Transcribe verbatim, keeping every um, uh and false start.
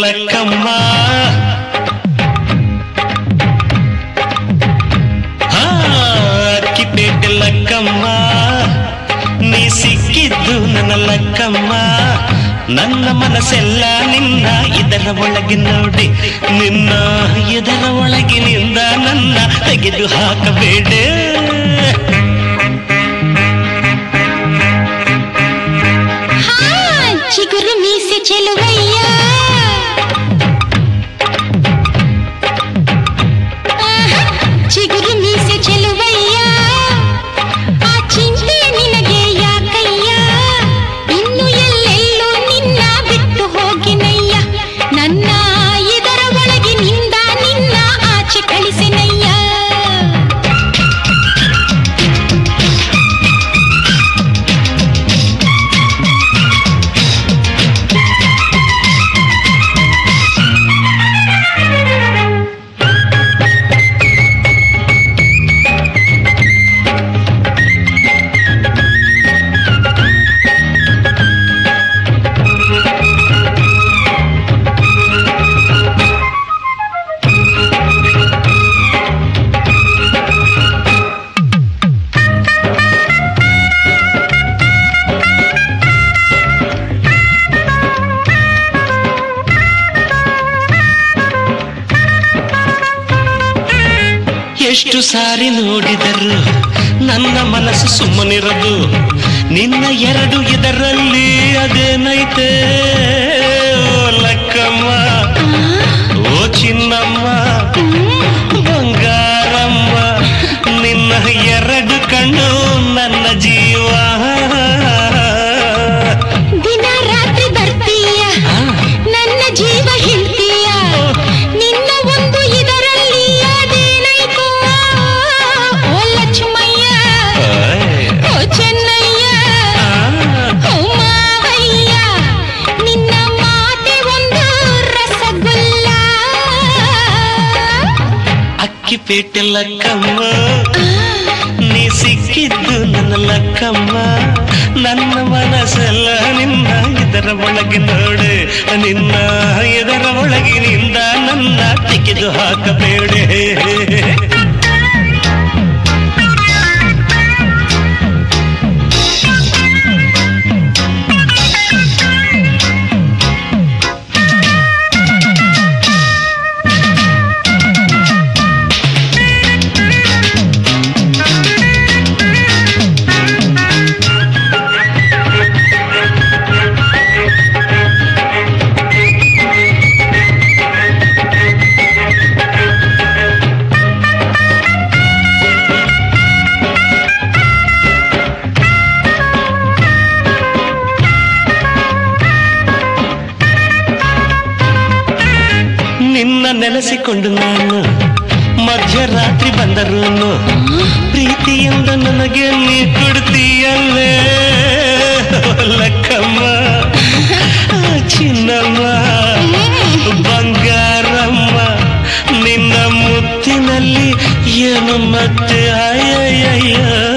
ಲಕ್ಕಮ್ಮ ಅಕ್ಕಿಪೇಟೆ ಲಕ್ಕಮ್ಮ ನೀ ಸಿಕ್ಕಿದ್ದು ನನ್ನ ಲಕ್ಕಮ್ಮ ನನ್ನ ಮನಸ್ಸೆಲ್ಲ ನಿನ್ನ ಇದರ ಒಳಗೆ ನೋಡಿ ನಿನ್ನ ಇದರ ಒಳಗಿನಿಂದ ನನ್ನ ತೆಗೆದು ಹಾಕಬೇಡ ಚಿಗುರು ಮೀಸೆ ಚೆಲುವಯ್ಯ ಚಿಗುರು ಮೀಸೆ ಚೆಲುವಯ್ಯ ಆ ಚಿಂತೆ ನಿನಗೆ ಯಾಕಯ್ಯ ಇನ್ನು ಎಲ್ಲೆಲ್ಲೂ ನಿನ್ನ ಬಿಟ್ಟು ಹೋಗಿನಯ್ಯ ನನ್ನ ಇದರ ಒಳಗಿನಿಂದ ನಿನ್ನ ಆಚೆ ಕಳಿಸಿನಯ್ಯ ಎಷ್ಟು ಸಾರಿ ನೋಡಿದರು ನನ್ನ ಮನಸ್ಸು ಸುಮ್ಮನಿರದು ನಿನ್ನ ಎರಡು ಇದರಲ್ಲಿ ಅದೇನೈತೆ ಲಕ್ಕಮ್ಮ ಓ ಚಿನ್ನಮ್ಮ ಬಂಗಾರಮ್ಮ ನಿನ್ನ ಎರಡು ಕಣ್ಣು ನನ್ನ ಜೀವ ದಿನ ರಾತ್ರಿ ಬರ್ತೀಯ ನನ್ನ ಜೀವ ಹೇಳ್ತೀಯ ನಿನ್ನ ಒಂದು ಇದರಲ್ಲಿ ಅದೇನೈತೋ ಓ ಲಕ್ಷ್ಮಯ್ಯ ಓ ಚೆನ್ನಯ್ಯ ಓ ಮಾವಯ್ಯ ನಿನ್ನ ಮಾತೆ ಒಂದು ರಸಗುಲ್ಲ ಅಕ್ಕಿಪೇಟೆ ಲಕ್ಕಮ್ಮ ನೀ ಸಿಕ್ಕಿದ್ದು ನನ್ನ ಲಕ್ಕಮ್ಮ ನನ್ನ ಮನಸ್ಸೆಲ್ಲ ನಿನ್ನ ಇದರ ಒಳಗೆ ನೋಡೆ ನಿನ್ನ ಇದರ ಒಳಗಿನಿಂದ ನನ್ನ ತೆಗೆದು ಹಾಕಬೇಡೆ ನಿನ್ನ ನೆಲೆಸಿಕೊಂಡು ನಾನು ಮಧ್ಯರಾತ್ರಿ ಬಂದರೂನು ಪ್ರೀತಿಯಿಂದ ನನಗೆ ನೀ ಕೊಡ್ತೀಯಲ್ಲೇ ಲಕ್ಕಮ್ಮ ಚಿನ್ನಮ್ಮ ಬಂಗಾರಮ್ಮ ನಿನ್ನ ಮುತ್ತಿನಲ್ಲಿ ಏನು ಮತ್ತೆ ಅಯ್ಯಯ್ಯ